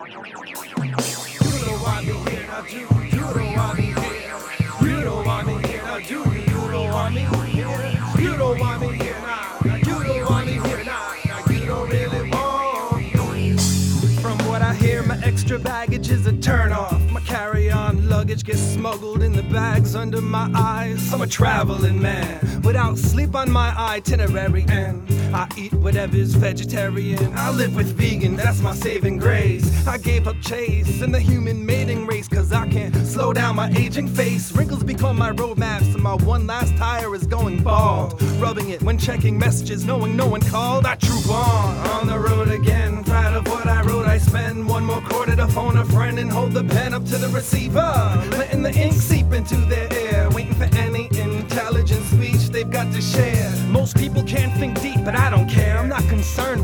don't want me here, now do you don't want me here? You don't want me here, now do you don't want me here? You don't want me here now. You don't want me here now. You don't really want me. From what I hear, my extra baggage is a turn-off. My carry-on luggage gets smuggled in the bags under my eyes. I'm a traveling man without sleep on my itinerary, and I eat whatever's vegetarian. I live with vegan, that's my saving grace. I gave up chase in the human mating race, cause I can't slow down my aging face. Wrinkles become my roadmaps, and my one last tire is going bald. Rubbing it when checking messages, knowing no one called. I troop on the road again. Proud of what I wrote, I spend one more quarter to phone a friend and hold the pen up to the receiver, letting the ink seep into their ear, waiting for any intelligent speech they've got to share. Most people can't think deep, but I don't care. I'm not concerned